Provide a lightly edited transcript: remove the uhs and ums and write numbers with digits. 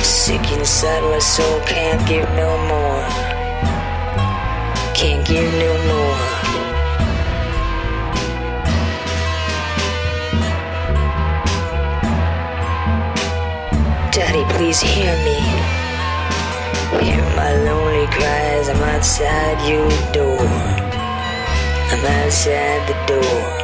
Sick inside my soul, can't give no more. Can't give no more. Daddy, please hear me. Hear my lonely cries. I'm outside your door. I'm outside the door.